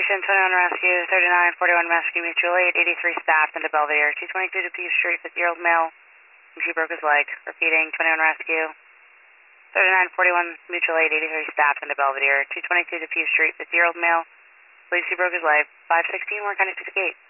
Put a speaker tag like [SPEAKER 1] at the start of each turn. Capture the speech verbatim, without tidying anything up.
[SPEAKER 1] Station, twenty-one Rescue, thirty-nine forty-one Rescue, Mutual Aid, eighty-three staff into Belvedere, two twenty-two to Peace Street, fifty-year-old male, he broke his leg. Repeating, twenty-one Rescue, thirty-nine forty-one Mutual Aid, eighty-three staff into Belvedere, two twenty-two to Peace Street, fifty-year-old male, believes he broke his leg, five sixteen, Warren County sixty-eight.